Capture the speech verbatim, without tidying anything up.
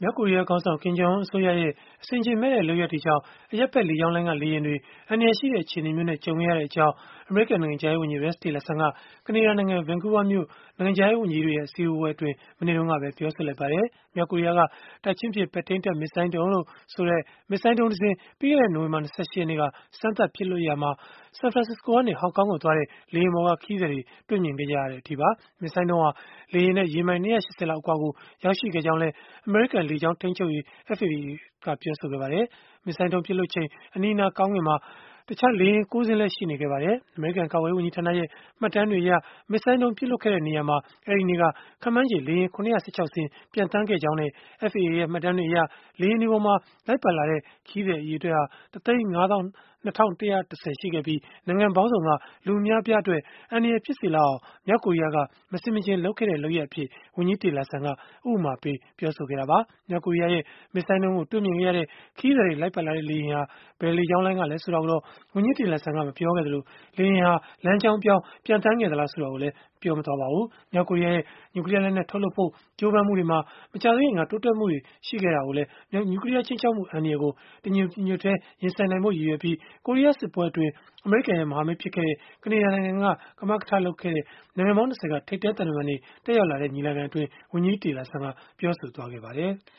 မြောက်ကိုရီးယားခေါင်းဆောင် Kim Jong Un အစိုးရရဲ့ အဆင်ခြင်မဲ့တဲ့ လုပ်ရပ်တွေကြောင့် အရပ်ဘက်လေကြောင်းလိုင်းက လေယာဉ်တွေ အန္တရာယ်ရှိတဲ့ အခြေအနေမျိုးနဲ့ ကြုံခဲ့ရကြောင်း အမေရိကန် နိုင်ငံခြားရေးဝန်ကြီး Rex Tillerson က ကနေဒါနိုင်ငံ Vancouver မြို့ နိုင်ငံခြားရေးဝန်ကြီးတွေရဲ့ အစည်းအဝေးအတွင်း မနေ့တုန်းကပဲ ပြောဆိုလိုက်ပါတယ်။ မြောက်ကိုရီးယားက တိုက်ချင်းပစ် ပဲ့ထိန်းတပ် မစ်ဇိုင်းဒုံးလို့ဆိုတဲ့ မစ်ဇိုင်းဒုံးတစင်း ပြီးခဲ့တဲ့ နိုဝင်ဘာ ၂၈ ရက်နေ့က စမ်းသပ်ပစ်လွှတ်ရာမှာ ဆန်ဖရန်စစ္စကိုကနေ ဟောင်ကောင်ကိုသွားတဲ့ လေယာဉ်ပေါ်က ခရီးသည်တွေ တွေ့မြင်ခဲ့ကြရတဲ့အထိပါ။ မစ်ဇိုင်းဒုံးဟာ လေယာဉ်နဲ့ ရေမိုင် ၂၈၀ လောက် အကွာကို ရောက်ရှိခဲ့ကြောင်းလည်း အမေရိကန် လေကြောင်းထိန်းချုပ်ရေး F A A ကပြောဆိုခဲ့ပါတယ်။ မစ်ဇိုင်းဒုံးပစ်လွှတ်ချိန် အနီးအနား ကောင်းကင်မှာ တခြားလေယာဉ် ၉ စင်းလည်း ရှိနေခဲ့ပါတယ်။ အမေရိကန် ကာကွယ်ရေး ဝန်ကြီးဌာနရဲ့ မှတ်တမ်းတွေအရ မစ်ဇိုင်းဒုံး ပစ်လွှတ်ခဲ့တဲ့ နေရာမှာ အဲဒီနေ့က ခန့်မှန်းခြေ လေယာဉ် ၇၁၆ စင်း ပျံသန်းခဲ့ကြောင်းနဲ့ F A A ရဲ့ မှတ်တမ်းတွေအရ လေယာဉ်တွေပေါ်မှာ လိုက်ပါလာတဲ့ ခရီးသည် အရေအတွက်ဟာ တသိန်းငါးသောင်း နှစ်ထောင် တစ်ရာ ၁၀ ရှိခဲ့ပြီး၊ နိုင်ငံပေါင်းစုံက လူအများအပြားအတွက် အန္တရာယ်ဖြစ်စေလောက်အောင် မြောက်ကိုရီးယားက မဆင်မခြင်လုပ်ခဲ့တဲ့ လုပ်ရပ်အဖြစ် ဝန်ကြီး Tillerson က ဥပမာပေး ပြောဆိုခဲ့တာပါ။ မြောက်ကိုရီးယားရဲ့ မစ်ဇိုင်းဒုံးကို တွေ့မြင်ခဲ့ရတဲ့ ခရီးသည်တွေ လိုက်ပါလာတဲ့ လေယာဉ်ဟာ ဘယ်လေကြောင်းလိုင်းကလဲ ဆိုတာကိုတော့ ဝန်ကြီး Tillerson က မပြောခဲ့သလို၊ လေယာဉ်ဟာ လမ်းကြောင်းပြောင်း ပျံသန်းခဲ့သလား ဆိုတာကိုလည်း ပြောဆိုခဲ့ပါဘူး။ မြောက်ကိုရီးယားရဲ့ နျူကလီးယားလက်နက် ထုတ်လုပ်ဖို့ ကြိုးပမ်းမှုတွေမှာ မကြာသေးခင်က တိုးတက်မှုတွေ ရှိခဲ့တာကိုလည်း နျူကလီးယား ခြိမ်းခြောက်မှု အန္တရာယ်ကို တညီတညွတ်တည်း ရင်ဆိုင်နိုင်ဖို့ ရည်ရွယ်ပြီး ကိုရီးယားစစ်ပွဲအတွင်း အမေရိကန်ရဲ့ မဟာမိတ်ဖြစ်ခဲ့တဲ့ ကနေဒါနိုင်ငံက ကမကထလုပ်ခဲ့တဲ့ နိုင်ငံပေါင်း ၂၀ က ထိပ်တန်းသံတမန်တွေ တက်ရောက်လာတဲ့ ညီလာခံအတွင်း ဝန်ကြီး Tillerson ကပြောဆိုခဲ့ပါတယ်။